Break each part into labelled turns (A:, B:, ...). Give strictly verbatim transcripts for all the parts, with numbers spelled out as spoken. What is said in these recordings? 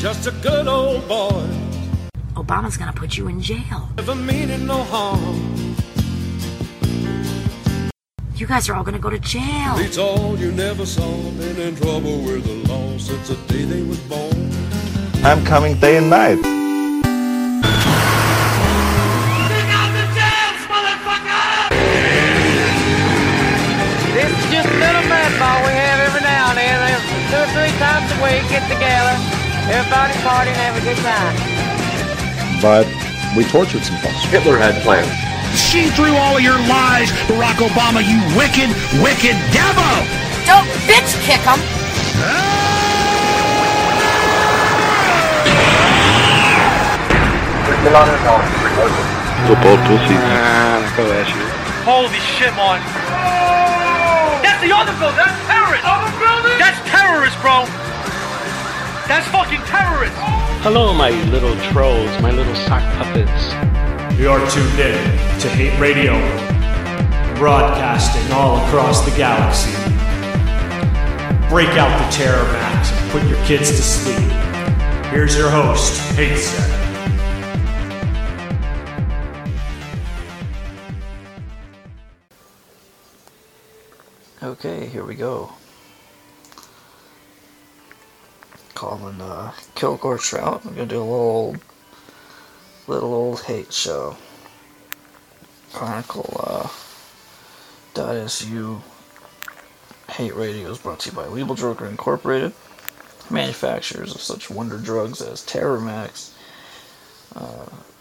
A: just a good old boy.
B: Obama's gonna put you in jail.
A: Never meaning no harm.
B: You guys are all gonna go to jail.
A: It's all you never saw. Been in trouble with the law since the day they was born.
C: I'm coming day and night.
D: Dig out the jails, motherfucker!
E: This is just a little mud ball we have every now and then. Two or three times a week, get together. Everybody party and have a good time.
C: But we tortured some folks.
F: Hitler had plans.
G: See through all of your lies, Barack Obama, you wicked, wicked devil!
B: Don't bitch kick him!
C: Football pussy.
F: Ah, go at you.
H: Holy shit, Martin. That's the other building. That's terrorist. Other building? That's terrorist, bro. That's fucking terrorist.
I: Hello, my little trolls, my little sock puppets.
J: You are tuned in to Hate Radio, broadcasting all across the galaxy. Break out the Terror Max and put your kids to sleep. Here's your host, Hate Set.
K: Okay, here we go. Calling uh, Kilgore Trout. I'm gonna do a little old, little old hate show. Chronicle uh, .su Hate Radio is brought to you by Legal Joker Incorporated, manufacturers of such wonder drugs as Terror Max. Uh,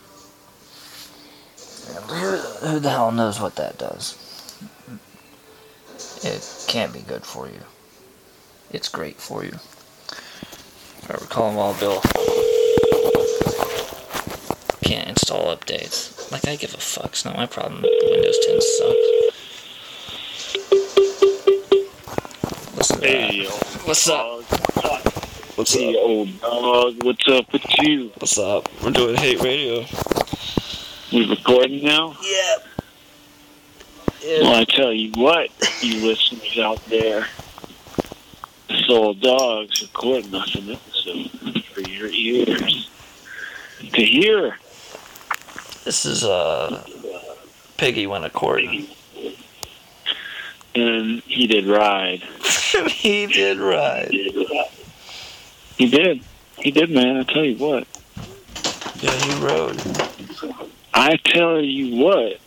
K: and who, who the hell knows what that does? It can't be good for you. It's great for you. Alright, we're calling Wild Bill. Can't install updates. Like, I give a fuck. It's not my problem. Windows ten sucks. Listen to
L: hey,
K: that.
L: Old
K: What's
L: dog.
K: up? What's
L: hey,
K: up?
L: old dog. What's up with you?
K: What's up? We're doing Hate Radio.
L: We recording now?
K: Yep. Yeah.
L: Well, I tell you what, you listeners out there, this old dog's recording us an episode for your ears to hear.
K: This is, uh, Piggy went a court.
L: And he did ride.
K: he did ride.
L: He did. He did, man. I tell you what.
K: Yeah, he rode.
L: I tell you what.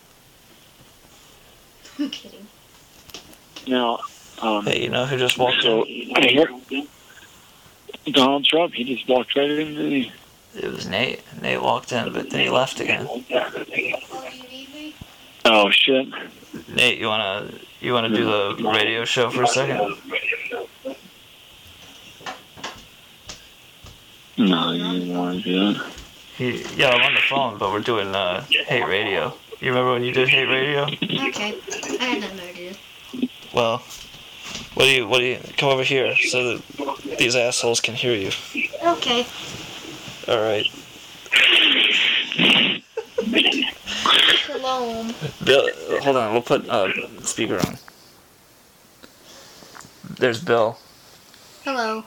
M: I'm kidding.
L: Now, um...
K: Hey, you know who just walked
L: so,
K: in?
L: I hear Donald Trump, he just walked right in the...
K: It was Nate. Nate walked in, but then he left again.
L: Oh, shit.
K: Nate, you wanna you wanna do the radio show for a second?
L: No, you didn't want to do it.
K: He, yeah, I'm on the phone, but we're doing uh, Hate Radio. You remember when you did Hate Radio?
M: Okay, I had nothing to do.
K: Well, what do you what do you come over here so that these assholes can hear you?
M: Okay.
K: All right.
M: Shalom.
K: Bill, hold on. We'll put uh, speaker on. There's Bill.
M: Hello.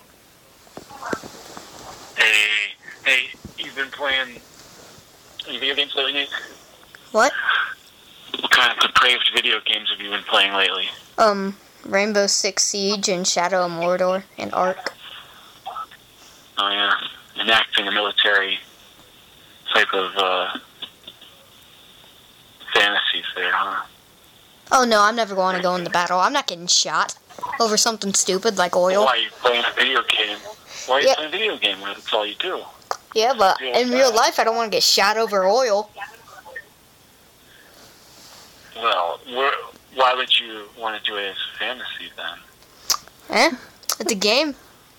L: Hey, hey, you've been playing any video games lately, Nate?
M: What?
L: What kind of depraved video games have you been playing lately?
M: Um, Rainbow Six Siege and Shadow of Mordor and Ark.
L: Oh, yeah. Enacting a military type of, uh, fantasies there, huh?
M: Oh no, I'm never going to go into battle. I'm not getting shot over something stupid like oil.
L: Why are you playing a video game? Why are you
M: Yeah.
L: playing a video game when that's all you do?
M: Yeah, but
L: Yeah,
M: in real life, I don't want to get shot over oil.
L: Well, we're, why would you want to do it as a fantasy then?
M: Eh? It's a game.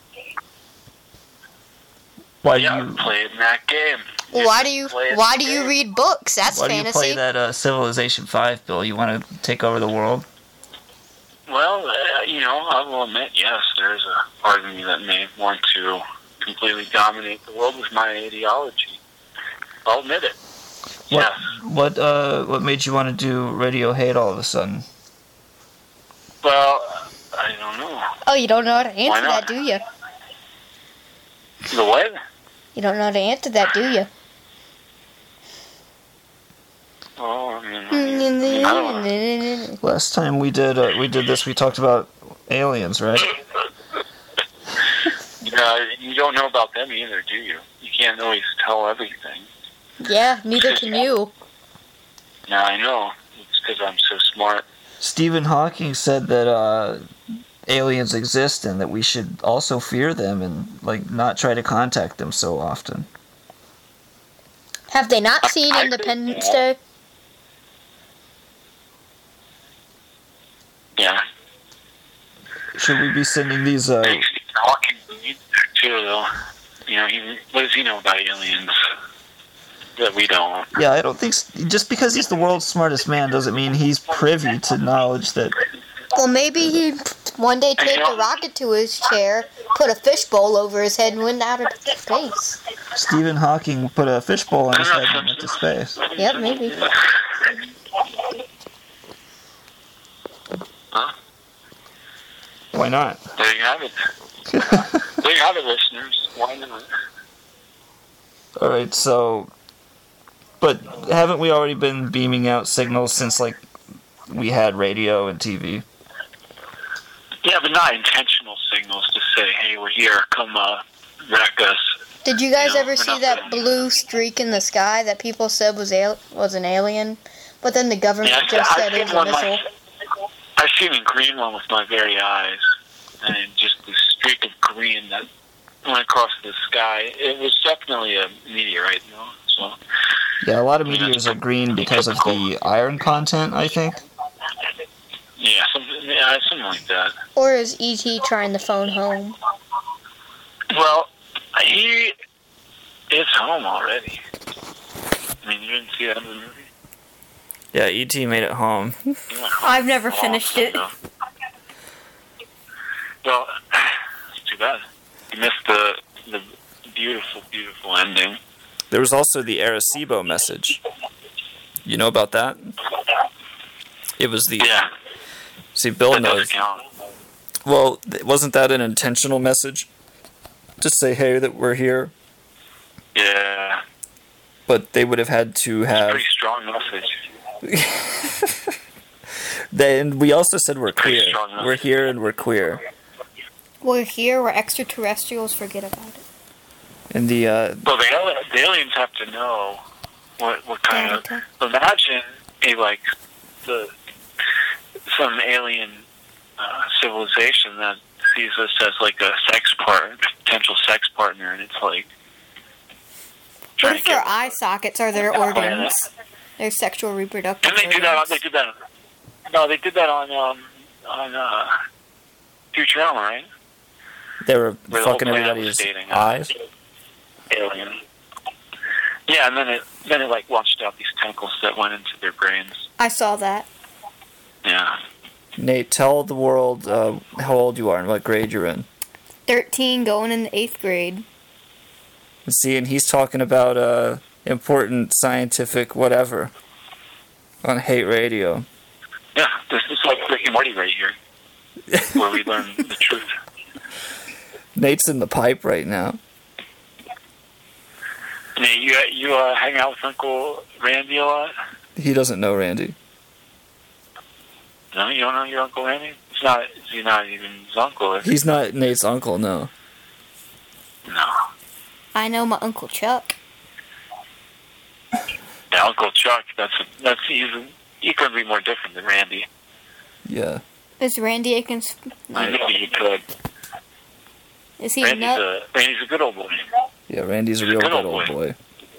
K: Why
L: yeah,
K: do you
L: play in that game?
M: Well, why do you
L: Play it
M: Why
L: in
M: do
L: the
M: you
L: game.
M: read books? That's
K: Why do you
M: fantasy.
K: play that uh, Civilization five, Bill? You want to take over the world?
L: Well, uh, you know, I will admit, yes, there's a part of me that may want to completely dominate the world with my ideology. I'll admit it.
K: What
L: Yes.
K: what uh what made you want to do Radio Hate all of a sudden?
L: Well, I don't know.
M: Oh, you don't know how to answer
L: not?
M: that, do you?
L: The what?
M: You don't know how to answer that, do you?
L: Oh, I mean, I don't know.
K: Last time we did uh, we did this, we talked about aliens, right?
L: Yeah, you don't know about them either, do you? You can't always tell everything.
M: Yeah, neither can you.
L: Yeah, I know. It's because I'm so smart.
K: Stephen Hawking said that uh, aliens exist and that we should also fear them and like not try to contact them so often.
M: Have they not seen Independence Day?
L: Yeah.
K: Should we be sending these? Uh,
L: Hawking too, though. You know, he, what does he know about aliens that we don't?
K: Yeah, I don't think just because he's the world's smartest man doesn't mean he's privy to knowledge that.
M: Well, maybe he one day taped a rocket to his chair, put a fishbowl over his head, and went out into space.
K: Stephen Hawking put a fishbowl on his head and went to space.
M: Yep, maybe.
L: Huh?
K: Why not?
L: There you have it. There you have it, listeners. Why not?
K: All right, so, but haven't we already been beaming out signals since like we had radio and T V?
L: Yeah, but not intentional signals to say, "Hey, we're here. Come uh, wreck us."
M: Did you guys
L: You know,
M: ever
L: we're
M: see
L: not
M: that
L: gonna-
M: blue streak in the sky that people said was al- was an alien, but then the government
L: Yeah,
M: just
L: I
M: said it
L: seen
M: was a
L: one
M: missile?
L: my- I've seen a green one with my very eyes, and just the streak of green that went across the sky. It was definitely a meteorite, you know. So
K: Yeah, a lot of meteors are green because of the iron content, I think.
L: yeah, something, yeah, something like that.
M: Or is E T trying to phone home?
L: Well, he is home already. I mean, you didn't see that in the movie?
K: Yeah, E T made it home.
M: I've never finished it.
L: Well, it's too bad. You missed the the beautiful, beautiful ending.
K: There was also the Arecibo message. You know about that? It was the...
L: Yeah.
K: See, Bill
L: That
K: knows.
L: doesn't count.
K: Well, th- wasn't that an intentional message? To say, hey, that we're here?
L: Yeah.
K: But they would have had to have...
L: Pretty strong message.
K: Then we also said we're
L: Pretty
K: queer.
L: strong message.
K: We're here and we're queer.
M: We're here, we're extraterrestrials, forget about it.
K: And the... Uh,
L: Well, the, ali- the aliens have to know what what kind of... Imagine a, like, the some alien uh, civilization that sees us as, like, a sex part, potential sex partner, and it's like...
M: What if their eye sockets are their organs? Their sexual reproductive
L: And they
M: organs?
L: do that. They did that. No, they did that on um on uh, Futurama, right?
K: they were
L: Where the whole
K: fucking
L: planet
K: everybody's
L: was dating a
K: eyes?
L: Alien. Yeah, and then it then it like launched out these tentacles that went into their brains.
M: I saw that.
L: Yeah.
K: Nate, tell the world uh, how old you are and what grade you're in.
M: thirteen, going in the eighth grade.
K: And see, and he's talking about uh, important scientific whatever on Hate Radio.
L: Yeah, this is like Rick and Morty right here, where we learn the truth.
K: Nate's in the pipe right now.
L: Nate, you you uh, hang out with Uncle Randy a lot?
K: He doesn't know Randy.
L: No, you don't know your Uncle Randy? It's not. He's not even his uncle. Is he?
K: He's not Nate's uncle, no.
L: No.
M: I know my Uncle Chuck.
L: Yeah, Uncle Chuck. That's a, that's he's a, he couldn't be more different than Randy.
K: Yeah.
M: Is Randy Akins...
L: I know you could.
M: Is he
L: Randy's
M: nut?
L: a Randy's a good old boy.
K: Yeah, Randy's a real good old boy.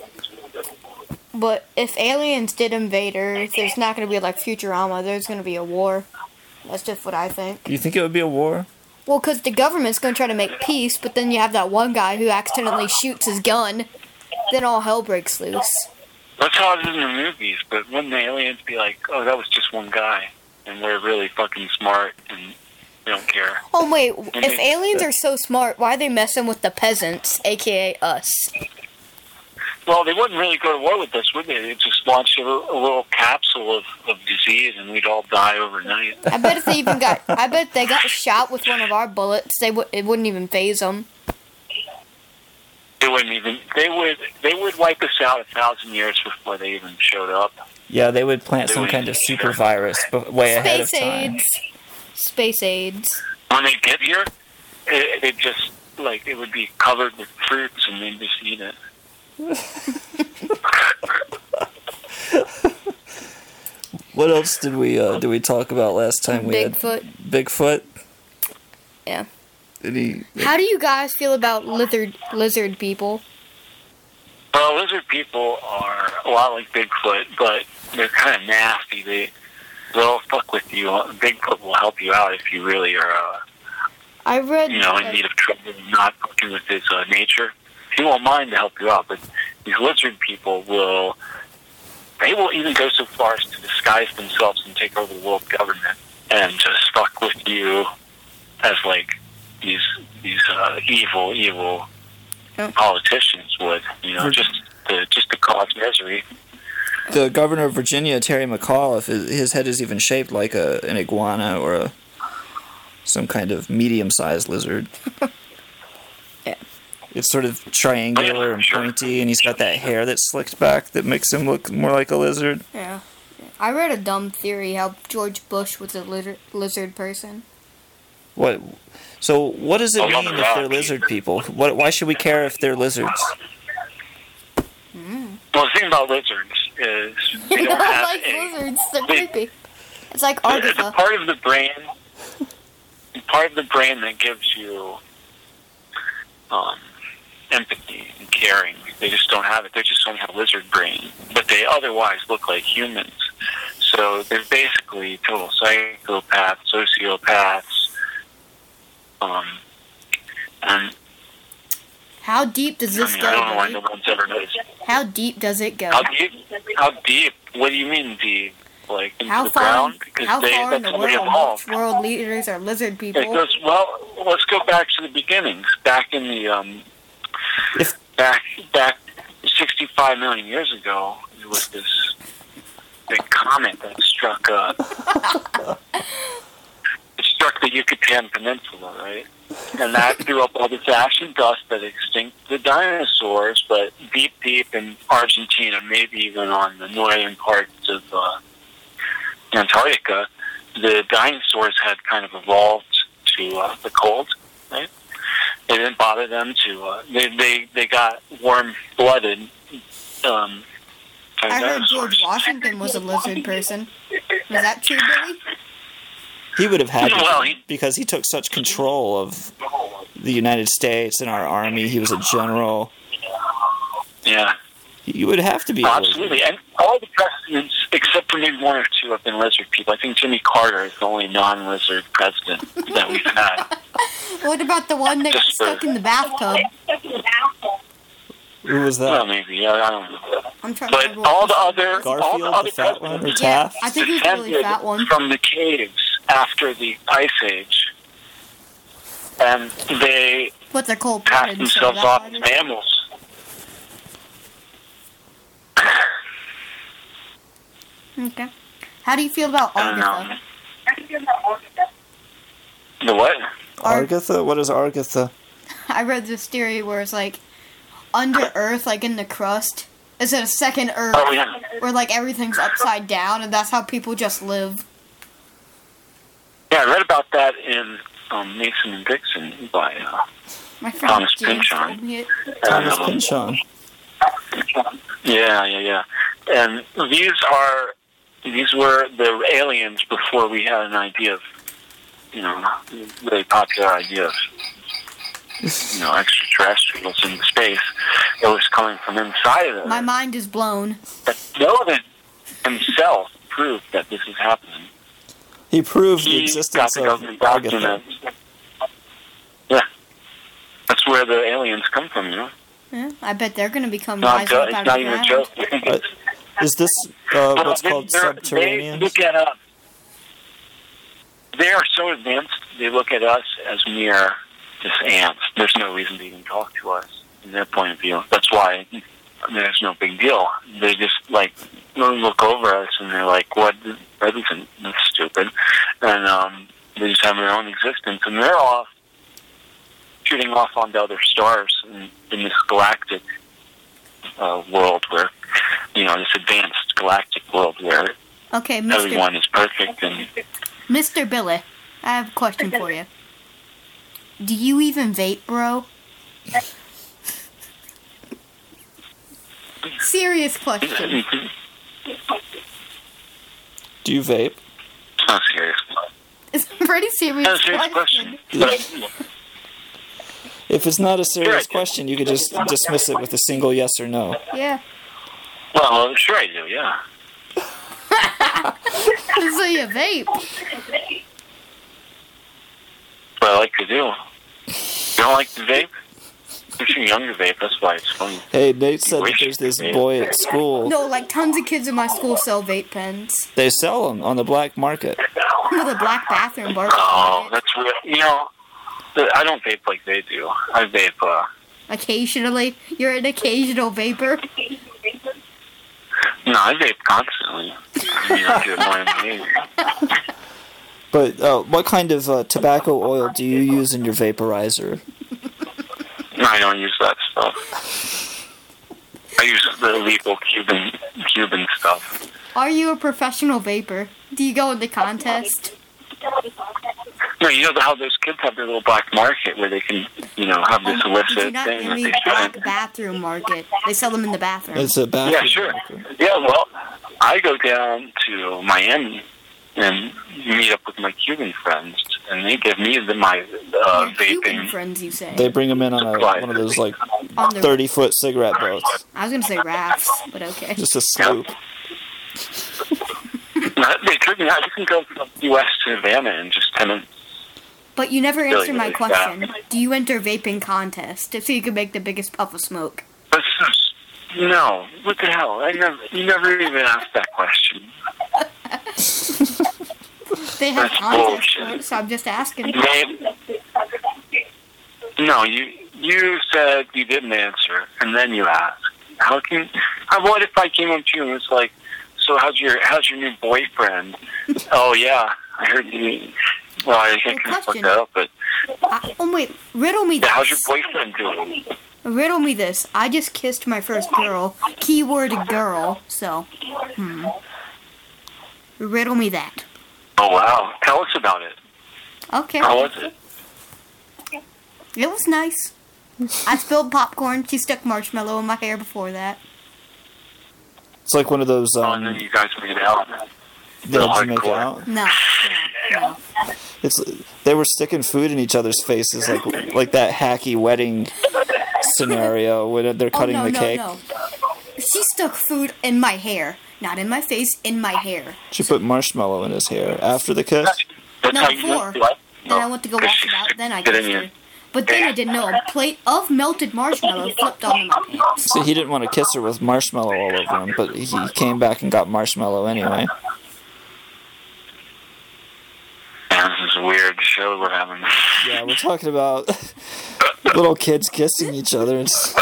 M: But if aliens did invade Earth, there's not going to be like Futurama. There's going to be a war. That's just what I think.
K: You think it would be a war?
M: Well, because the government's going to try to make peace, but then you have that one guy who accidentally shoots his gun. Then all hell breaks loose.
L: That's how it is in the movies, but wouldn't the aliens be like, oh, that was just one guy, and we're really fucking smart, and we don't care?
M: Oh, wait.
L: And
M: If
L: they-
M: aliens are so smart, why are they messing with the peasants, a k a us?
L: Well, they wouldn't really go to war with us, would they? They'd just launch a, a little capsule of, of disease, and we'd all die overnight.
M: I bet if they even got... I bet if they got shot with one of our bullets, they would. It wouldn't even phase them.
L: They wouldn't even. They would. They would wipe us out a thousand years before they even showed up.
K: Yeah, they would plant
L: They
K: some
L: would
K: kind of
L: even-
K: super virus, but way ahead of
M: Space
K: time.
M: AIDS. Space AIDS.
L: When they get here, it, it just like it would be covered with fruits, and they'd just eat it.
K: What else did we uh, did we talk about last time? We
M: Bigfoot.
K: had Bigfoot.
M: Yeah.
K: Did he?
M: How do you guys feel about lizard lizard people?
L: Well, lizard people are a lot like Bigfoot, but they're kind of nasty. They they'll fuck with you. Bigfoot will help you out if you really are, uh,
M: I read.
L: you know, in need of trouble and not fucking with his uh, nature. He won't mind to help you out, but these lizard people will. They will even go so far as to disguise themselves and take over the world government and just fuck with you as like these these uh, evil, evil
M: Oh.
L: politicians would. You know,
K: For-
L: just to just to cause misery.
K: The governor of Virginia, Terry McAuliffe, his his head is even shaped like a an iguana or a some kind of medium-sized lizard.
M: Yeah.
K: It's sort of triangular and pointy, and he's got that hair that's slicked back that makes him look more like a lizard.
M: Yeah. I read a dumb theory how George Bush was a lizard lizard person.
K: What? So what does it
L: Oh,
K: mean
L: yeah.
K: if they're lizard people? What? Why should we care if they're lizards?
M: Mm.
L: Well, the thing about lizards is they
M: I
L: don't have
M: like
L: a,
M: lizards. They're
L: they-
M: creepy. It's like
L: the, the
M: Argatha.
L: part of the brain, the part of the brain that gives you um, empathy and caring. They just don't have it. They just don't have lizard brain, but they otherwise look like humans. So they're basically total psychopaths, sociopaths, um, and
M: How deep does
L: I,
M: this
L: mean,
M: go?
L: I don't know why
M: Billy?
L: no one's ever noticed.
M: How deep does it go?
L: How deep? How deep? What do you mean deep? Like into
M: How
L: the
M: far?
L: ground? Because
M: How
L: they,
M: far in
L: that's
M: the
L: how they
M: world?
L: evolved.
M: Which world leaders are lizard people?
L: It goes, well, let's go back to the beginnings. Back in the um,
K: If
L: back back sixty-five million years ago, there was this big comet that struck uh, it struck the Yucatan Peninsula, right? And that threw up all this ash and dust that extincted the dinosaurs. But deep, deep in Argentina, maybe even on the northern parts of uh, Antarctica, the dinosaurs had kind of evolved to uh, the cold, right? It didn't bother them to. Uh, they they they got warm-blooded. Um,
M: I heard
L: dinosaurs.
M: George Washington was a lizard person. Was that true, Billy?
K: he would have had to
L: Well,
K: be,
L: he-
K: because he took such control of the United States and our army. He was a general.
L: Yeah.
K: You would have to be. a lizard.
L: Absolutely, and all the presidents, except for maybe one or two, have been lizard people. I think Jimmy Carter is the only non-lizard president that we've had.
M: What about the one that got
L: Just for-
M: stuck in the bathtub?
K: Who was that?
L: Well, maybe yeah, I don't know.
M: I'm trying to
L: But
M: remember what
L: all the
M: his name
L: other,
M: was.
L: all the
K: Garfield,
L: other
K: the fat one, or
L: presidents
M: Yeah,
K: Taft?
M: I think he's a really
L: descended
M: fat one.
L: from the caves after the Ice Age, and they
M: But they're cold
L: passed
M: blooded. So
L: themselves off
M: that's
L: as
M: why
L: mammals.
M: they- Okay. How do you feel about
L: And,
M: Argatha?
L: um, the what?
K: Argatha? What is Argatha?
M: I read this theory where it's like under Earth, like in the crust, is it a second Earth
L: Oh yeah.
M: where like everything's upside down, and that's how people just live.
L: Yeah, I read about that in um, Mason and Dixon by uh,
M: My friend
L: Thomas
M: James
L: Pynchon.
M: told me it.
K: Thomas
L: um,
K: Pynchon.
L: Yeah, yeah, yeah. And these are these were the aliens before we had an idea of, you know, really popular idea of, you know, extraterrestrials in space. It was coming from inside of it.
M: My mind is blown.
L: But Snowden himself proved that this is happening.
K: He proved the
L: He got
K: existence
L: the
K: of
L: government
K: Argatha.
L: documents. Yeah. That's where the aliens come from, you know?
M: Yeah, I bet they're gonna become
L: Not
M: rising
L: jo-
M: up
L: it's
M: out
L: not
M: of
L: even
M: the
L: a
M: ground.
L: joke.
K: Uh, is this uh,
L: Well,
K: what's
L: they-
K: called
L: they're-
K: subterranean?
L: They look at us. They are so advanced. They look at us as mere just ants. There's no reason to even talk to us in their point of view. That's why there's no big deal. They just like look over us and they're like, "What? That isn't that's stupid," and um, they just have their own existence, and they're off shooting off onto other stars in, in this galactic uh, world where, you know, this advanced galactic world where
N: okay, Mister
L: everyone is perfect. And
N: Mister Billy, I have a question for you. Do you even vape, bro? Serious question.
K: Do you vape?
L: It's not serious.
N: It's a pretty serious,
L: It's a serious
N: question.
L: question.
K: If it's not a serious question, you could just dismiss it with a single yes or no.
N: Yeah.
L: Well, sure I do, yeah.
N: So you vape.
L: What I like to do. You don't like to vape? You're too young to vape, that's why it's funny.
K: Hey, Nate said that there's this boy at school.
N: No, like tons of kids in my school sell vape pens.
K: They sell them on the black market.
N: With a black bathroom bar.
L: Oh, that's real. You know, I don't vape like they do. I vape, uh...
N: Occasionally? You're an occasional vapor?
L: No, I vape constantly. I mean, I do it more than me.
K: But uh, what kind of uh, tobacco oil do you use in your vaporizer?
L: No, I don't use that stuff. I use the illegal Cuban Cuban stuff.
N: Are you a professional vapor? Do you go in the contest?
L: No, you know how those kids have their little black market where they can, you know, have this
N: Did you
L: illicit
N: not
L: thing that
N: mean
L: they
N: black
L: shouldn't.
N: bathroom market? They sell them in the bathroom.
K: It's a bathroom
L: Yeah, sure.
K: market.
L: Yeah, well, I go down to Miami and meet up with my Cuban friends, and they give me the, my uh,
N: Your Cuban
L: vaping.
N: friends, you say?
K: They bring them in on a, one of those like
N: On the-
K: thirty-foot cigarette boats.
N: I was gonna say rafts, but okay.
K: Just a sloop.
L: No, they took me out. You can go from the U S to Havana in just ten minutes.
N: But you never
L: Really,
N: answered my
L: really
N: question.
L: fast.
N: Do you enter vaping contest so you can make the biggest puff of smoke?
L: But no, what the hell? I never, you never even asked that question.
N: They have
L: That's
N: contests,
L: bullshit.
N: for it, so I'm just asking.
L: They, no, you you said you didn't answer, and then you asked. How can? How, what if I came up to you and was like, "So how's your how's your new boyfriend?" Oh yeah, I heard you. Well, I think I fucked that up, but
N: I, oh wait, riddle me
L: yeah,
N: this.
L: how's your boyfriend doing?
N: Riddle me this. I just kissed my first girl. Keyword girl. So, hmm. Riddle me that.
L: Oh wow, tell us about it.
N: Okay.
L: How was it?
N: It was nice. I spilled popcorn. She stuck marshmallow in my hair before that.
K: It's like one of those.
L: Oh, and then
K: Um,
L: you guys made out.
K: did you make
L: hardcore.
K: out?
N: No, no, no.
K: It's they were sticking food in each other's faces, like like that hacky wedding scenario when they're cutting
N: oh, no,
K: the
N: no,
K: cake.
N: No. She stuck food in my hair. Not in my face, in my hair.
K: She put marshmallow in his hair after the kiss.
L: That's
N: No,
L: how you
N: before.
L: do it.
N: Then I went to go wash it out. Then I
L: Get in
N: kissed
L: here.
N: her. But then I didn't know. A plate of melted marshmallow flipped onto my pants.
K: See, he didn't want to kiss her with marshmallow all over him, but he came back and got marshmallow anyway.
L: Man, this is a weird show we're having.
K: Yeah, we're talking about little kids kissing each other. It's-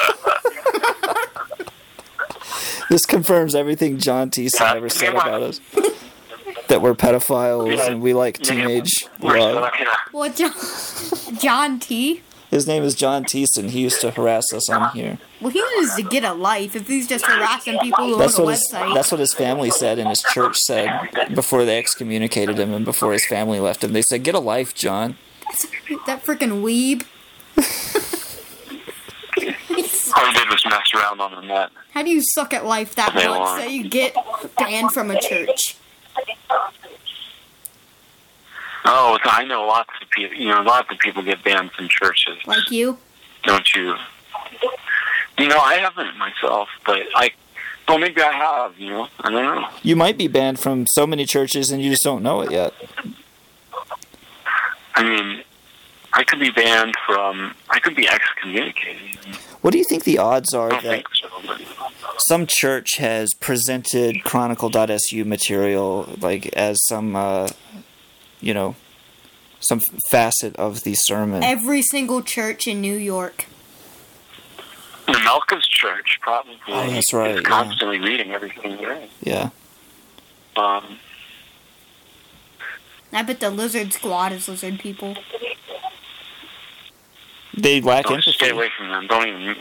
K: This confirms everything John Thiessen ever said about us. That we're pedophiles and we like teenage love.
N: What, John? John T?
K: His name is John Thiessen. He used to harass us on here.
N: Well, he needs to get a life if he's just harassing people who
K: That's
N: own a
K: what his,
N: website.
K: that's what his family said and his church said before they excommunicated him and before his family left him. They said, "Get a life, John."
N: That freaking weeb.
L: All he did was mess around on the net.
N: How do you suck at life that
L: They
N: much
L: want.
N: that you get banned from a church?
L: Oh, I know lots of people. You know, lots of people get banned from churches.
N: Like you?
L: Don't you? You know, I haven't myself, but I. Well, maybe I have. You know, I don't know.
K: You might be banned from so many churches and you just don't know it yet.
L: I mean, I could be banned from. I could be excommunicated.
K: What do you think the odds are
L: I don't
K: that
L: think so, but
K: some church has presented Chronicle dot S U material like as some, uh, you know, some facet of the sermon?
N: Every single church in New York.
L: the Malka's church probably
K: Oh, that's right,
L: is
K: yeah.
L: constantly reading everything there.
K: Yeah.
L: Um,
N: I bet the lizard squad is lizard people.
K: They lack
L: Don't
K: empathy.
L: stay away from them. Don't even.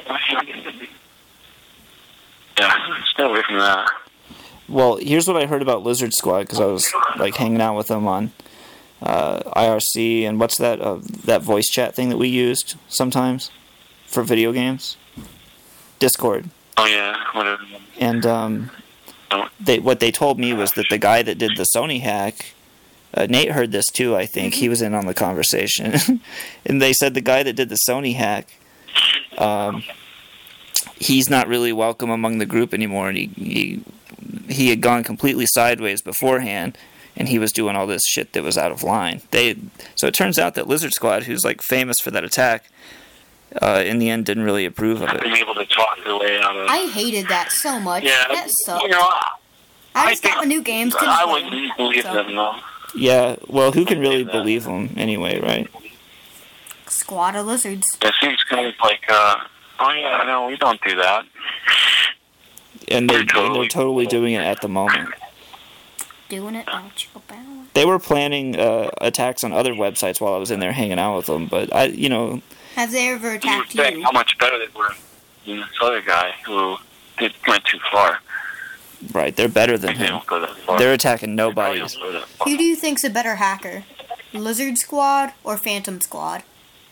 L: Yeah, stay away from that.
K: Well, here's what I heard about Lizard Squad, because I was like hanging out with them on uh, I R C and what's that uh, that voice chat thing that we used sometimes for video games? Discord.
L: Oh yeah, whatever.
K: And um, they what they told me was that the guy that did the Sony hack, uh, Nate heard this too, I think. He was in on the conversation. And they said the guy that did the Sony hack, um, he's not really welcome among the group anymore, and he, he he had gone completely sideways beforehand, and he was doing all this shit that was out of line. They so it turns out that Lizard Squad, who's like famous for that attack, uh, in the end didn't really approve of it.
L: Being able to talk their way out of.
N: I hated that so much.
L: Yeah,
N: that sucked.
L: you know,
N: I just got new games.
L: I wouldn't believe
N: so.
L: them though.
K: Yeah, well, who can really believe them anyway, right?
N: Squad of lizards.
L: It seems kind of like, uh, oh yeah, no, we don't do that.
K: And, they, and they're totally doing it at the moment.
N: Doing it, oh, chickle bow.
K: They were planning uh, attacks on other websites while I was in there hanging out with them, but I, you know.
N: Have they ever attacked
L: you? Would
N: you?
L: think how much better they were than this other guy who did, went too far.
K: Right, they're better than
L: They
K: him.
L: don't go that far.
K: They're attacking
L: They
K: nobody.
L: don't go that far.
N: Who do you think's a better hacker? Lizard Squad or Phantom Squad?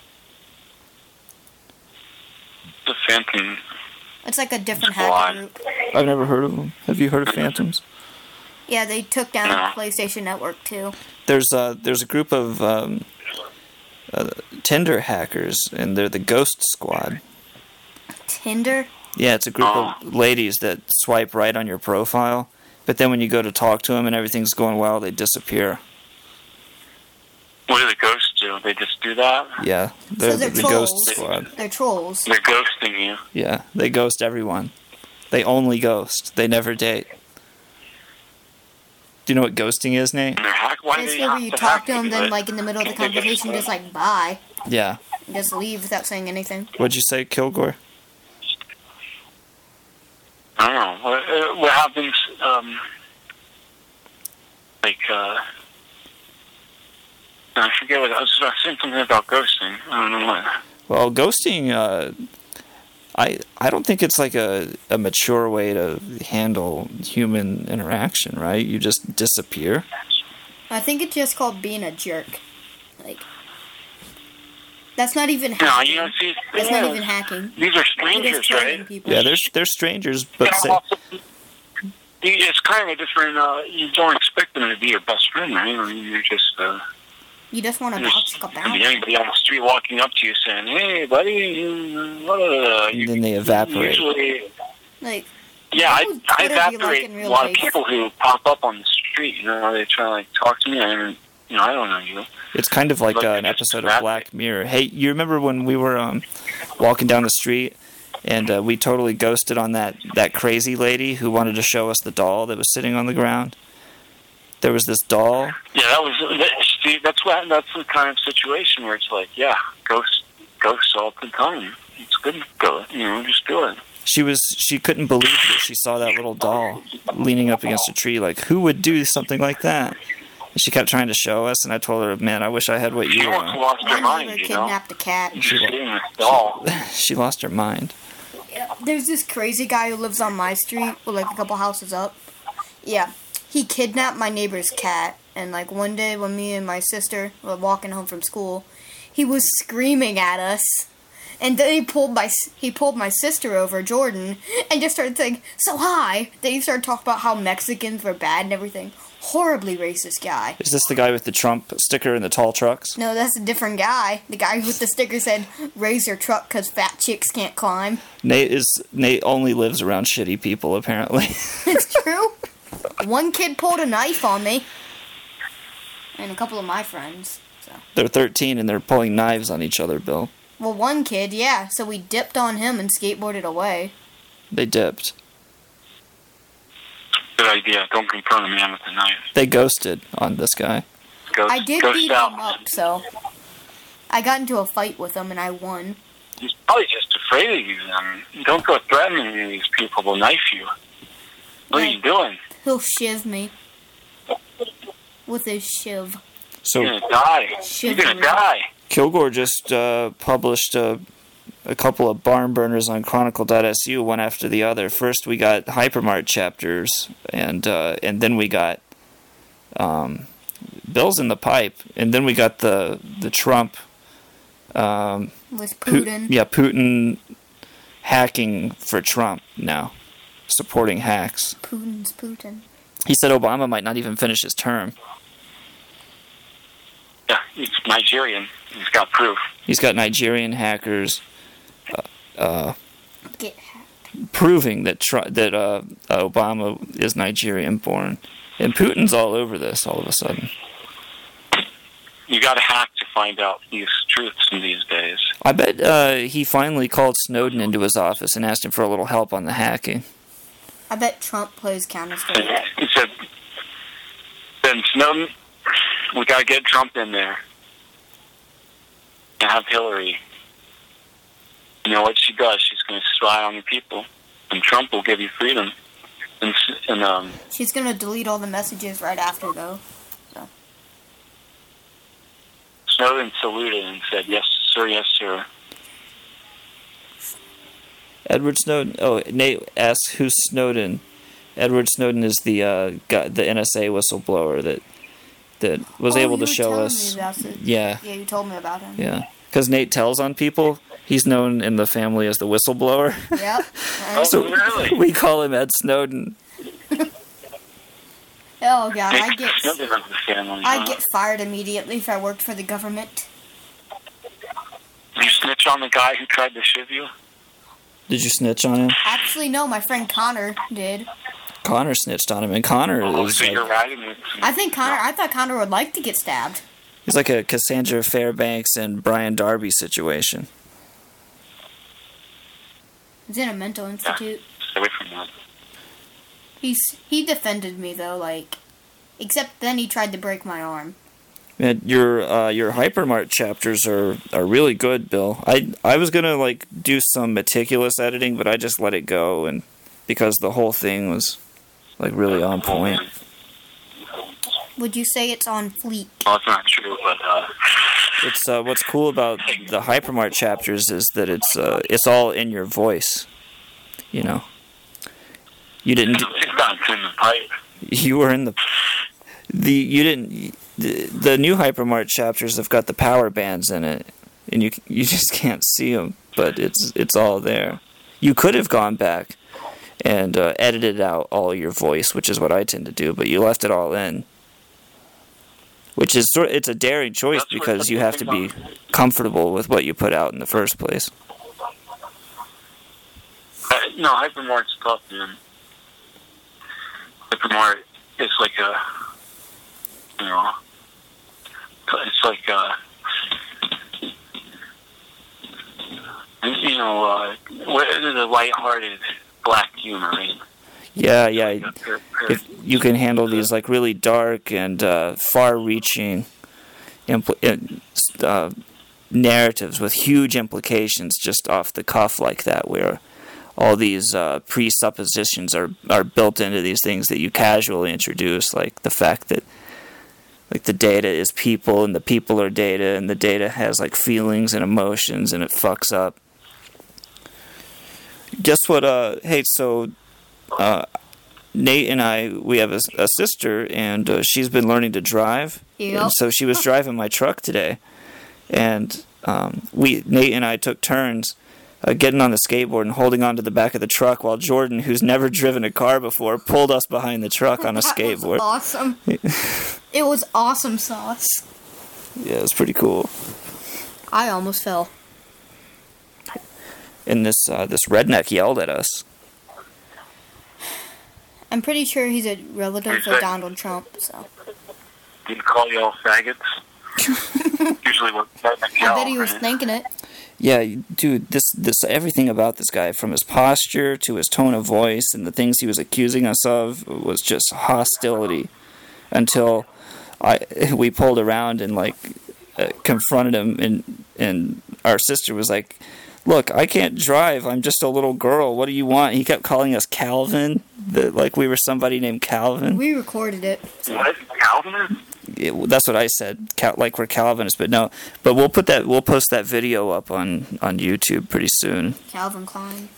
L: The Phantom.
N: It's like a different
L: Squad.
N: hacker group.
K: I've never heard of them. Have you heard of Phantoms?
N: Yeah, they took down
L: No.
N: PlayStation Network too.
K: There's uh, there's a group of um, uh, Tinder hackers, and they're the Ghost Squad.
N: Tinder?
K: Yeah, it's a group of ladies that swipe right on your profile, but then when you go to talk to them and everything's going well, they disappear.
L: What do the ghosts do? They just do that?
K: Yeah, they're,
N: So they're
K: the
N: trolls.
K: Ghost Squad.
N: They're trolls.
L: They're ghosting you.
K: Yeah, they ghost everyone. They only ghost. They never date. Do you know what ghosting is, Nate?
L: And they're hack. Why do
N: It's
L: they
N: where
L: have
N: you
L: to
N: talk
L: hack
N: to them,
L: you?
N: then like in the middle of the conversation, just like bye,
K: Yeah.
N: and just leave without saying anything.
K: What'd you say, Kilgore?
L: I don't know. What, uh, what happens, um, like, uh, I forget what, I was saying something about ghosting. I don't know what.
K: Well, ghosting, uh, I I don't think it's like a, a mature way to handle human interaction, right? You just disappear.
N: I think it's just called being a jerk. Like, that's not even
L: No,
N: hacking.
L: you know, see,
N: That's
L: yeah,
N: not even hacking.
L: These are
N: You're
L: strangers,
N: just trolling
L: right?
N: people.
K: Yeah, they're they're strangers, but say,
L: You- It's kind of a different, uh, you don't expect them to be your best friend, right? I mean, you're just, uh,
N: You just want to
L: There's
N: bounce
L: could
N: about.
L: be anybody on the street walking up to you saying, "Hey, buddy," you, uh,
K: and then they evaporate.
L: usually,
N: Like,
L: yeah, I,
N: what would
L: I
N: Twitter be like
L: evaporate
N: in
L: a
N: real
L: lot
N: life?
L: of people who pop up on the street. You know, they try to like talk to me, and you know, I don't know you.
K: It's kind of like
L: Look,
K: uh, an
L: it's
K: episode of
L: rapid.
K: Black Mirror. Hey, you remember when we were um, walking down the street and uh, we totally ghosted on that, that crazy lady who wanted to show us the doll that was sitting on the ground? There was this doll.
L: Yeah, that was. That, see, that's what. That's the kind of situation where it's like, yeah, ghosts, ghosts all the time. It's good to go. You know, just do it.
K: She was she couldn't believe that she saw that little doll leaning up against a tree. Like, who would do something like that? And she kept trying to show us, and I told her, man, I wish I had what you
L: She
K: were.
L: almost lost her
N: My neighbor
L: mind. You know,
N: kidnapped a cat.
L: she's seeing this doll.
K: She lost her mind.
N: Yeah, there's this crazy guy who lives on my street, or like a couple houses up. Yeah, he kidnapped my neighbor's cat, and like one day when me and my sister were walking home from school, he was screaming at us, and then he pulled my he pulled my sister over, Jordan, and just started saying, "So hi." Then he started talking about how Mexicans were bad and everything. Horribly racist guy.
K: Is this the guy with the Trump sticker and the tall trucks?
N: No, that's a different guy. The guy with the sticker said, "Raise your truck because fat chicks can't climb."
K: Nate is Nate only lives around shitty people, apparently.
N: It's true. One kid pulled a knife on me. And a couple of my friends. So.
K: They're thirteen and they're pulling knives on each other, Bill.
N: Well, one kid, yeah. So we dipped on him and skateboarded away.
K: They dipped.
L: Good idea. Don't confront a man with a knife.
K: They ghosted on this guy.
L: Ghost,
N: I did
L: ghost
N: beat
L: out.
N: him up, so... I got into a fight with him and I won.
L: He's probably just afraid of you. Um, don't go threatening these people. They'll knife you. What are you doing?
N: He'll shiv me. With his shiv.
K: So
L: You're gonna die.
N: Shiv
L: You're gonna
N: me.
L: die.
K: Kilgore just uh, published a, a couple of barn burners on Chronicle dot S U, one after the other. First we got Hypermart chapters, and uh, and then we got um, Bills in the Pipe, and then we got the the Trump um,
N: with Putin.
K: Pu- yeah, Putin hacking for Trump now, supporting hacks.
N: Putin's Putin.
K: He said Obama might not even finish his term.
L: Yeah, he's Nigerian. He's got proof.
K: He's got Nigerian hackers uh, uh,
N: Get hacked.
K: proving that tr- that uh, Obama is Nigerian born. And Putin's all over this all of a sudden.
L: You got to hack to find out these truths in these days.
K: I bet uh, he finally called Snowden into his office and asked him for a little help on the hacking.
N: I bet Trump plays Counter-Strike.
L: He said, then Snowden, we got to get Trump in there. And have Hillary. You know what she does? She's going to spy on the people. And Trump will give you freedom. And, and um,
N: She's going to delete all the messages right after, though. So.
L: Snowden saluted and said, yes, sir, yes, sir.
K: Edward Snowden. Oh, Nate asks who's Snowden. Edward Snowden is the uh, guy, the N S A whistleblower that that was
N: oh,
K: able to
N: you were
K: show
N: telling
K: us.
N: me about it.
K: Yeah.
N: Yeah, you told me about him.
K: Yeah, because Nate tells on people. He's known in the family as the whistleblower.
N: Yep.
L: Oh,
K: so
L: really?
K: we call him Ed Snowden.
N: Oh god, I get
L: Snowden runs the family,
N: I
L: huh?
N: get fired immediately if I worked for the government.
L: Did you snitch on the guy who tried to shiv you?
K: Did you snitch on him?
N: Actually, no, my friend Connor did.
K: Connor snitched on him, and Connor
L: Oh,
K: is
L: so
K: like,
L: you're riding with
N: I think Connor. I thought Connor would like to get stabbed.
K: he's like a Cassandra Fairbanks and Brian Darby situation.
N: He's in a mental institute.
L: Stay away from that.
N: He's he defended me though, like, except then he tried to break my arm.
K: Man, your uh, your Hypermart chapters are, are really good, Bill. I I was gonna like do some meticulous editing, but I just let it go, and because the whole thing was like really on point.
N: Would you say it's on fleek?
L: Well, it's not true, but uh,
K: It's uh, what's cool about the Hypermart chapters is that it's uh, it's all in your voice. You know, you didn't.
L: it's not in the pipe.
K: You were in the the you didn't. The, the new Hypermart chapters have got the power bands in it, and you you just can't see them, but it's it's all there. You could have gone back and uh, edited out all your voice, which is what I tend to do, but you left it all in, which is sort. It's a daring choice
L: That's what-
K: because
L: that's
K: you
L: the
K: have to
L: thing
K: be
L: about-
K: comfortable with what you put out in the first place.
L: Uh, no, Hypermart's tough, man. Hypermart is like a, you know, it's like a, you know, uh, the lighthearted black humor, right?
K: Yeah, yeah. If you can handle these like really dark and uh, far-reaching impl- uh, narratives with huge implications just off the cuff like that, where all these uh, presuppositions are, are built into these things that you casually introduce, like the fact that like the data is people and the people are data and the data has like feelings and emotions and it fucks up. Guess what? Uh, hey, so uh, Nate and I, we have a, a sister and uh, she's been learning to drive.
N: Yep.
K: And so she was driving my truck today, and um, we Nate and I took turns uh, getting on the skateboard and holding onto the back of the truck while Jordan, who's never driven a car before, pulled us behind the truck on a
N: That
K: skateboard.
N: was awesome. It was awesome sauce.
K: Yeah, it was pretty cool.
N: I almost fell.
K: And this uh, this redneck yelled at us.
N: I'm pretty sure he's a relative of Donald Trump, so.
L: Do you call you all faggots? Usually what redneck yell,
N: I bet he was
L: right?
N: thinking it.
K: Yeah, dude, this this everything about this guy, from his posture to his tone of voice and the things he was accusing us of, was just hostility. Until I we pulled around and like uh, confronted him, and and our sister was like, "Look, I can't drive. I'm just a little girl. What do you want?" He kept calling us Calvin, that like we were somebody named Calvin.
N: We recorded it.
L: What? Calvin?
K: it, that's what I said. Cal, like we're Calvinists, but no. But we'll put that. We'll post that video up on on YouTube pretty soon.
N: Calvin Klein.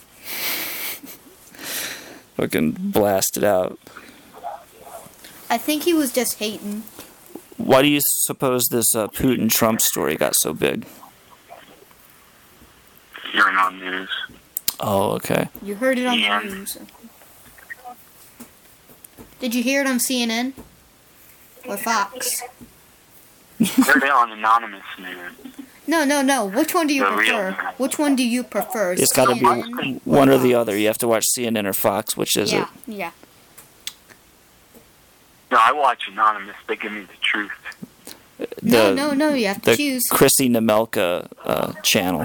K: Fucking blast it out.
N: I think he was just hating.
K: Why do you suppose this uh, Putin-Trump story got so big?
L: Hearing on news.
K: Oh, okay.
N: You heard it on
L: Yeah.
N: the news. Did you hear it on C N N? Or Fox?
L: Heard it on Anonymous News.
N: No, no, no. Which one do you
L: The real
N: prefer?
L: news.
N: Which one do you prefer?
K: It's got to
N: C N N?
K: be one or the other. You have to watch C N N or Fox. Which is
N: Yeah,
K: it?
N: yeah.
L: No, I watch Anonymous. They give me the truth.
N: No, no, no. You have to
K: the
N: choose.
K: Chrissy Nemelka uh, channel.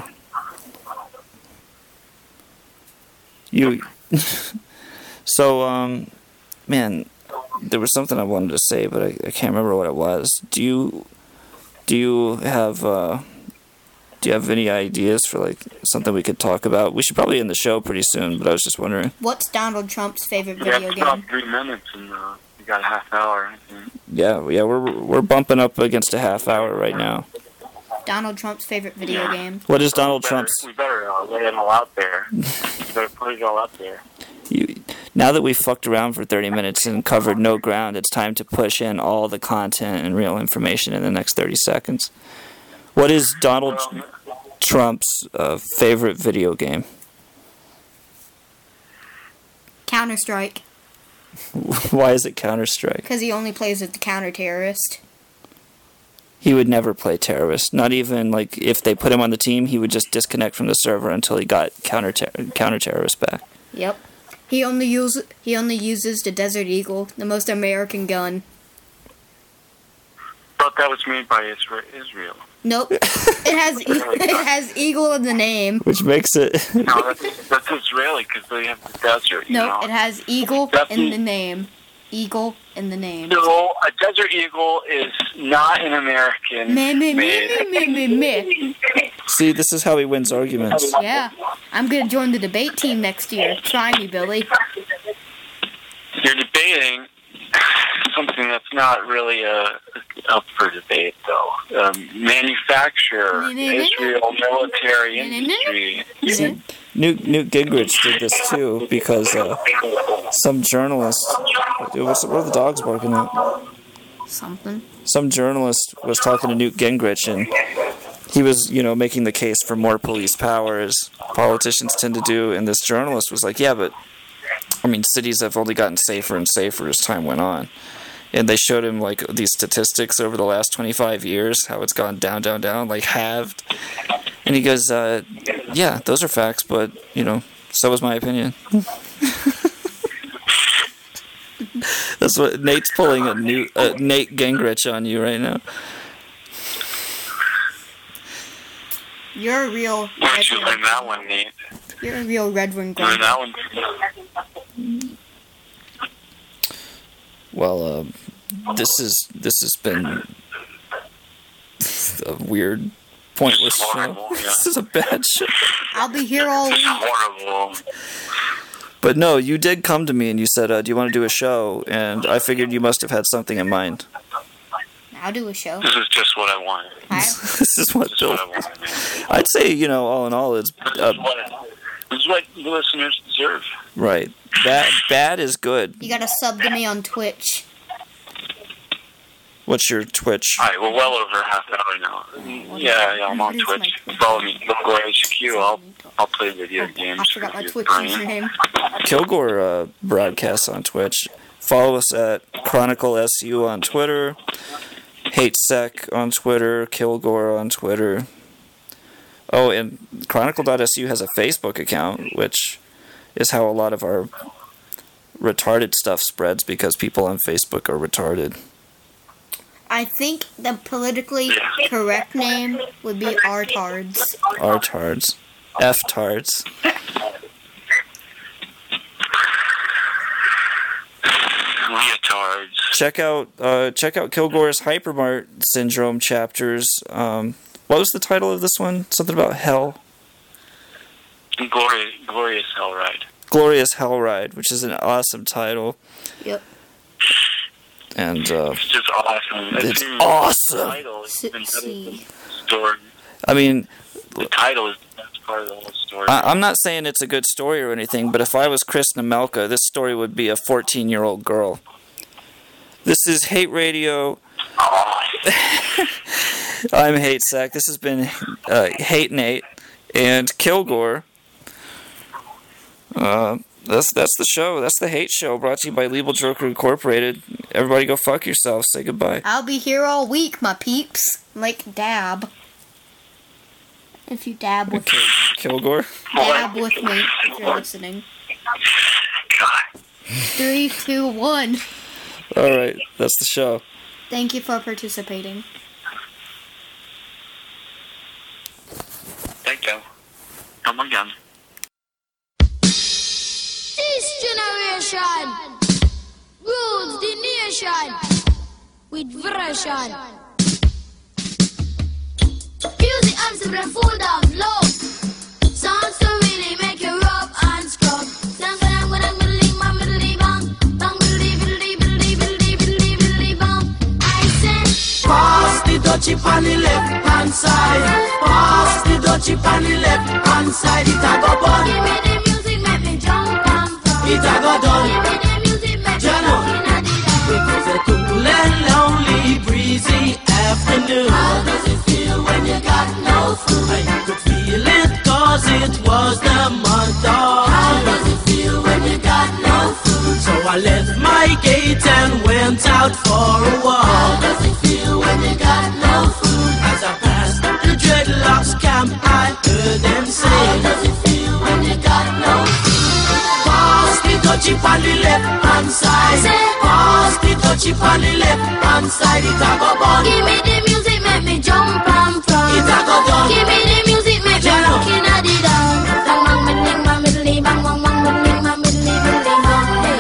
K: You. So, um, man, there was something I wanted to say, but I, I can't remember what it was. Do you, do you have, uh, do you have any ideas for like something we could talk about? We should probably end the show pretty soon, but I was just wondering.
N: What's Donald Trump's favorite
L: We have
N: video
L: about
N: game?
L: three minutes and uh, we got a half hour. I think.
K: Yeah, yeah, we're we're bumping up against a half hour right now.
N: Donald Trump's favorite video
L: Yeah.
N: game.
K: What is Donald
L: We better-
K: Trump's?
L: We better uh, lay it all out there. We better put it all out there.
K: You, now that we've fucked around for thirty minutes and covered no ground, it's time to push in all the content and real information in the next thirty seconds. What is Donald Trump's uh, favorite video game?
N: Counter Strike.
K: Why is it Counter-Strike?
N: Because he only plays with the counter terrorist.
K: He would never play terrorist. Not even like if they put him on the team, he would just disconnect from the server until he got counter counter terrorist back.
N: Yep. He only use he only uses the Desert Eagle, the most American gun.
L: Thought that was made by Isra- Israel.
N: Nope. It has e- it has Eagle in the name.
K: Which makes it.
L: No, that's, that's Israeli because they have the desert. You
N: No,
L: know?
N: it has Eagle
L: That's
N: in
L: the-
N: the name. Eagle in the name.
L: No, a Desert Eagle is not an American
N: Me me me
L: made.
N: me me me me.
K: See, this is how he wins arguments.
N: Yeah, I'm gonna join the debate team next year. Try me, Billy.
L: You're debating something that's not really uh, up for debate, though. Um, manufacturer, Israel military industry.
K: See, Newt, Newt Gingrich did this too because uh, some journalist. Dude, what's, what are the dogs barking at?
N: Something.
K: Some journalist was talking to Newt Gingrich and he was, you know, making the case for more police power as politicians tend to do. And this journalist was like, yeah, but I mean, cities have only gotten safer and safer as time went on. And they showed him like these statistics over the last twenty-five years, how it's gone down, down, down, like halved. And he goes, uh, yeah, those are facts, but, you know, so is my opinion. That's what Nate's pulling a new uh, Nate Gingrich on you right now.
N: You're a real.
L: Where'd you learn that one, Nate?
N: You're a real Red Wing
L: Learn
N: grunt.
L: that one.
K: Well, uh, this is this has been a weird, pointless show.
L: Horrible, yeah.
K: This is a bad show.
N: I'll be here all
L: It's
N: week.
L: horrible.
K: But no, you did come to me and you said, uh, "Do you want to do a show?" And I figured you must have had something in mind.
N: I'll do a show.
L: This is just what I wanted.
K: This is what
L: This is
K: Bill.
L: what I wanted, man.
K: I'd say, you know, all in all, it's
L: This
K: uh,
L: is what, this is what the listeners deserve.
K: right. Bad, bad is good.
N: You gotta sub to me on Twitch.
K: What's your Twitch?
L: All right, we're well over half an hour now. Yeah, yeah, I'm on Twitch. Follow me, Kilgore H Q. I'll, I'll play video games.
N: I forgot my
L: with
N: Twitch
L: Brian.
N: username.
K: Kilgore uh, broadcasts on Twitch. Follow us at Chronicle S U on Twitter, HateSec on Twitter, Kilgore on Twitter. Oh, and Chronicle dot S U has a Facebook account, which is how a lot of our retarded stuff spreads because people on Facebook are retarded.
N: I think the politically correct name would be R-tards.
K: R-tards. F-tards.
L: Leotards.
K: Check out uh, check out Kilgore's Hypermart Syndrome chapters. Um, what was the title of this one? Something about hell?
L: Glorious, glorious Hell Ride.
K: Glorious Hell Ride, which is an awesome title.
N: Yep.
K: and uh,
L: it's just awesome.
K: It's
L: seems
K: awesome.
L: The title is even better than the story.
K: I mean,
L: the title is the best part of the whole story.
K: I, I'm not saying it's a good story or anything, but if I was Chris Nemelka, this story would be a fourteen-year-old girl. This is Hate Radio. I'm Hate Sack. This has been uh, Hate Nate and Kilgore. Uh, that's that's the show. That's the Hate Show, brought to you by Legal Joker Incorporated. Everybody go fuck yourself. Say goodbye.
N: I'll be here all week, my peeps. Like dab. If you dab with
K: okay.
N: me.
K: Kilgore?
N: Dab with me if you're listening.
L: God.
N: Three, two, one.
K: Alright, that's the show.
N: Thank you for participating.
L: Thank you. Come again.
O: This generation rules the nation with version. Music and simple full of love. Songs to really make you rub and scrub. Dang dang dang dang bang bang bang bang bang bang bang. I say,
P: pass the dutchie on the left hand side. Pass the dutchie on the left hand side. It a go bun.
O: Give me the music, make me jump and fun.
P: It a go done.
O: Give me the music, make me rock inna the dance.
P: It was a cool and lonely, breezy afternoon.
O: How does it feel when you got no food?
P: I could feel it cause it was the month of
O: How does it feel when you got no food?
P: So I left my gate and went out for a walk.
O: How does it feel when you got no food?
P: As I passed the dreadlocks camp, I heard them say,
O: how does it feel when you got no food?
P: Pass the dutchie on the left hand side. Pass the dutchie on the left hand side. It a go bun.
O: Give me the music, make me jump and fun.
P: It a go done.
O: Give me the music, make me rock inna the dance. Bang bang middling, bang middling, bang bang bang middling, bang middling, middling, bang.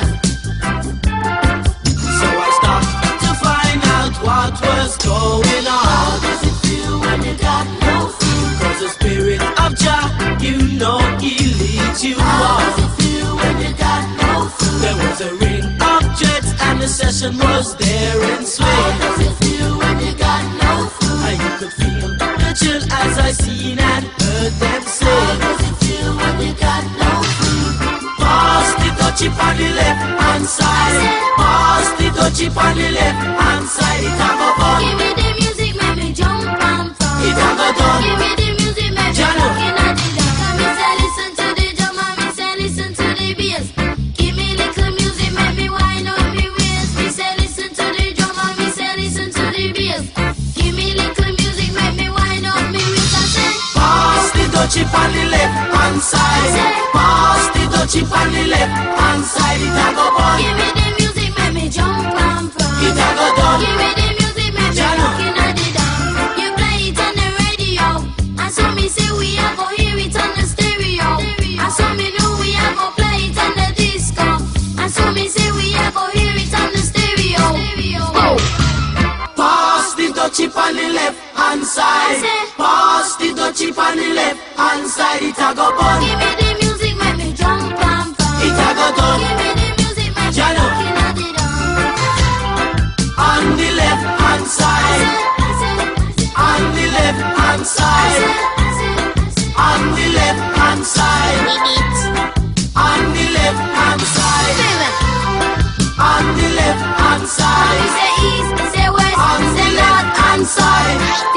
P: So I stopped to find out what was going on.
O: How does it feel when you got no food?
P: Cause the spirit of Jah, you know he leads you
O: How
P: on.
O: does it feel when you got no food?
P: There was a ring of jets and the session was there in swing.
O: How does it feel when you got no food?
P: And you could feel the chill as I seen and heard them say,
O: how does it feel when you got no food?
P: pass the dutchie on the left hand side. Pass the dutchie on the left hand side. It a go bun.
O: Give me the music, make me jump and fun.
P: It a go done.
O: Give me the music, make me rock inna the dance. Me say listen to the drum and me say listen to the bass. Give me little music, make me wind up me waist. Me say listen to the drum and me say listen to the bass. Give me little music, make me wind up me waist. I say,
P: pass the dutchie on the left hand side. Pass the dutchie on the left hand side. It a go bun.
O: give me the music, make me jump and fun.
P: It a go done.
O: Give me the music, make me rock inna the dance. You play it on the radio, and so me say we a go hear it on the stereo. And so me know we a go play it on the disco. And so me say we a go hear it on the stereo.
P: Pass the dutchie on the left hand side. Pass the dutchie on the left hand side. It a go bun.
O: Give me the music, make me jump and fun.
P: It a go done.
O: Give me the music, make me rock inna the dance.
P: On the left hand side. On the left hand side. On the left hand side. On the left hand side. On the left hand side.
O: We say east, we say west,
P: On
O: we say
P: the
O: north
P: left hand
O: and
P: side.